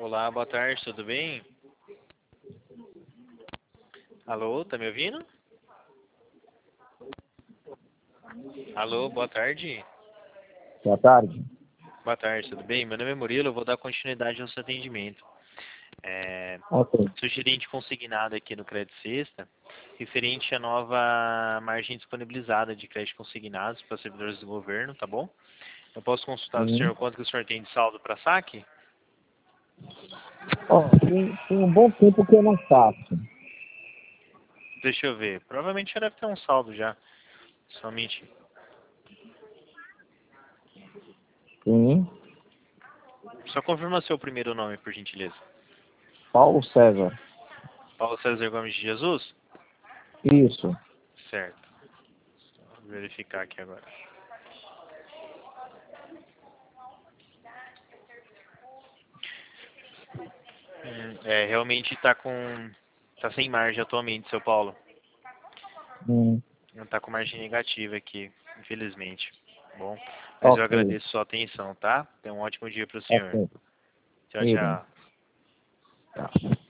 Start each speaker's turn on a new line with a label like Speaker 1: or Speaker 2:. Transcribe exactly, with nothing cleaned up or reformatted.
Speaker 1: Olá, boa tarde, tudo bem? Alô, tá me ouvindo? Alô, boa tarde.
Speaker 2: Boa tarde.
Speaker 1: Boa tarde, tudo bem? Meu nome é Murilo, eu vou dar continuidade ao seu atendimento. É,
Speaker 2: Ok.
Speaker 1: sou gerente consignado aqui no Crédito Sexta, referente à nova margem disponibilizada de crédito consignados para servidores do governo, tá bom? Eu posso consultar o
Speaker 2: Sim.
Speaker 1: senhor quanto que o senhor tem de saldo para saque?
Speaker 2: Ó, tem, tem um bom tempo que eu não faço.
Speaker 1: Deixa eu ver, provavelmente já deve ter um saldo já, somente.
Speaker 2: Sim.
Speaker 1: Só confirma seu primeiro nome, por gentileza.
Speaker 2: Paulo César.
Speaker 1: Paulo César Gomes de Jesus?
Speaker 2: Isso.
Speaker 1: Certo. Vou verificar aqui agora. Hum, É, realmente está com, tá sem margem atualmente, seu Paulo.
Speaker 2: Hum,
Speaker 1: Não está com margem negativa aqui, infelizmente. Bom, mas eu
Speaker 2: ok.
Speaker 1: agradeço sua atenção, tá? Tenha um ótimo dia para o senhor.
Speaker 2: Ok.
Speaker 1: Tchau,
Speaker 2: Idem.
Speaker 1: tchau.
Speaker 2: Tá.